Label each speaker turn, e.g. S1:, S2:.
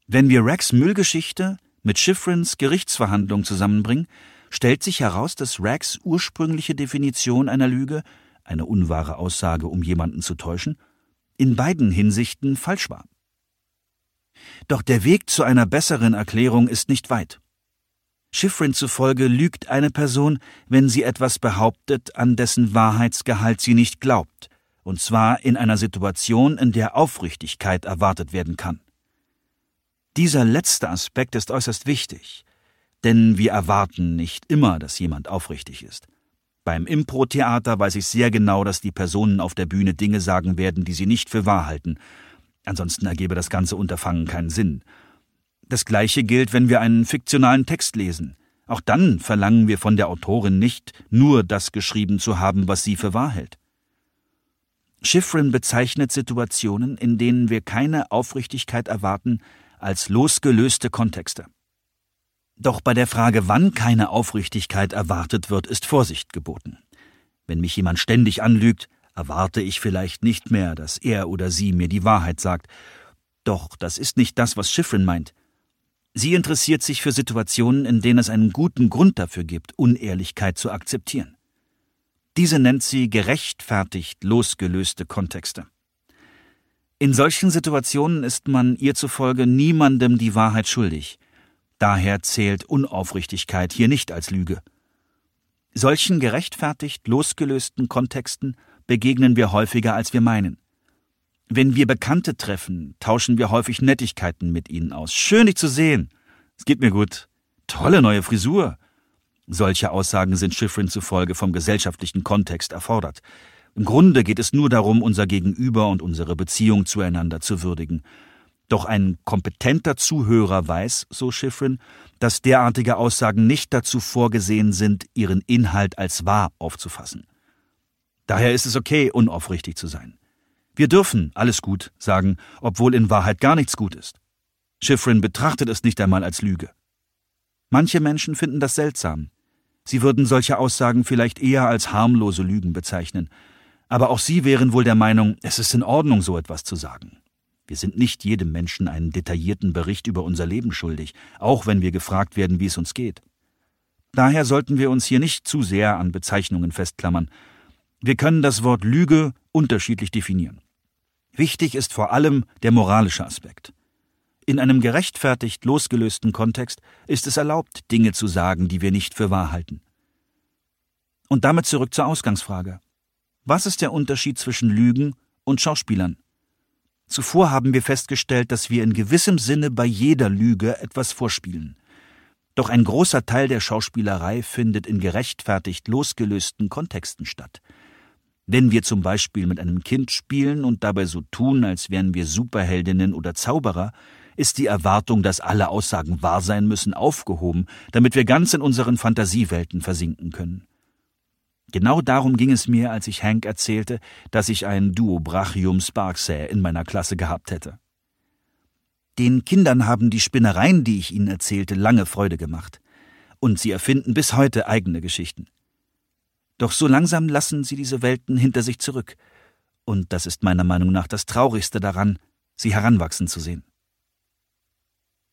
S1: Wenn wir Rags Müllgeschichte mit Schifrins Gerichtsverhandlung zusammenbringen, stellt sich heraus, dass Rags ursprüngliche Definition einer Lüge, eine unwahre Aussage, um jemanden zu täuschen, in beiden Hinsichten falsch war. Doch der Weg zu einer besseren Erklärung ist nicht weit. Schifrin zufolge lügt eine Person, wenn sie etwas behauptet, an dessen Wahrheitsgehalt sie nicht glaubt, und zwar in einer Situation, in der Aufrichtigkeit erwartet werden kann. Dieser letzte Aspekt ist äußerst wichtig, denn wir erwarten nicht immer, dass jemand aufrichtig ist. Beim Impro-Theater weiß ich sehr genau, dass die Personen auf der Bühne Dinge sagen werden, die sie nicht für wahr halten. Ansonsten ergebe das ganze Unterfangen keinen Sinn. Das Gleiche gilt, wenn wir einen fiktionalen Text lesen. Auch dann verlangen wir von der Autorin nicht, nur das geschrieben zu haben, was sie für wahr hält. Schifrin bezeichnet Situationen, in denen wir keine Aufrichtigkeit erwarten, als losgelöste Kontexte. Doch bei der Frage, wann keine Aufrichtigkeit erwartet wird, ist Vorsicht geboten. Wenn mich jemand ständig anlügt, erwarte ich vielleicht nicht mehr, dass er oder sie mir die Wahrheit sagt. Doch das ist nicht das, was Schifrin meint. Sie interessiert sich für Situationen, in denen es einen guten Grund dafür gibt, Unehrlichkeit zu akzeptieren. Diese nennt sie gerechtfertigt losgelöste Kontexte. In solchen Situationen ist man ihr zufolge niemandem die Wahrheit schuldig. Daher zählt Unaufrichtigkeit hier nicht als Lüge. Solchen gerechtfertigt losgelösten Kontexten begegnen wir häufiger, als wir meinen. Wenn wir Bekannte treffen, tauschen wir häufig Nettigkeiten mit ihnen aus. Schön, dich zu sehen. Es geht mir gut. Tolle neue Frisur. Solche Aussagen sind Schifrin zufolge vom gesellschaftlichen Kontext erfordert. Im Grunde geht es nur darum, unser Gegenüber und unsere Beziehung zueinander zu würdigen. Doch ein kompetenter Zuhörer weiß, so Schifrin, dass derartige Aussagen nicht dazu vorgesehen sind, ihren Inhalt als wahr aufzufassen. Daher ist es okay, unaufrichtig zu sein. Wir dürfen alles gut sagen, obwohl in Wahrheit gar nichts gut ist. Schifrin betrachtet es nicht einmal als Lüge. Manche Menschen finden das seltsam. Sie würden solche Aussagen vielleicht eher als harmlose Lügen bezeichnen. Aber auch sie wären wohl der Meinung, es ist in Ordnung, so etwas zu sagen. Wir sind nicht jedem Menschen einen detaillierten Bericht über unser Leben schuldig, auch wenn wir gefragt werden, wie es uns geht. Daher sollten wir uns hier nicht zu sehr an Bezeichnungen festklammern. Wir können das Wort Lüge unterschiedlich definieren. Wichtig ist vor allem der moralische Aspekt. In einem gerechtfertigt losgelösten Kontext ist es erlaubt, Dinge zu sagen, die wir nicht für wahr halten. Und damit zurück zur Ausgangsfrage. Was ist der Unterschied zwischen Lügen und Schauspielern? Zuvor haben wir festgestellt, dass wir in gewissem Sinne bei jeder Lüge etwas vorspielen. Doch ein großer Teil der Schauspielerei findet in gerechtfertigt losgelösten Kontexten statt. Wenn wir zum Beispiel mit einem Kind spielen und dabei so tun, als wären wir Superheldinnen oder Zauberer, ist die Erwartung, dass alle Aussagen wahr sein müssen, aufgehoben, damit wir ganz in unseren Fantasiewelten versinken können. Genau darum ging es mir, als ich Hank erzählte, dass ich ein Duobrachium Sparksae in meiner Klasse gehabt hätte. Den Kindern haben die Spinnereien, die ich ihnen erzählte, lange Freude gemacht. Und sie erfinden bis heute eigene Geschichten. Doch so langsam lassen sie diese Welten hinter sich zurück. Und das ist meiner Meinung nach das Traurigste daran, sie heranwachsen zu sehen.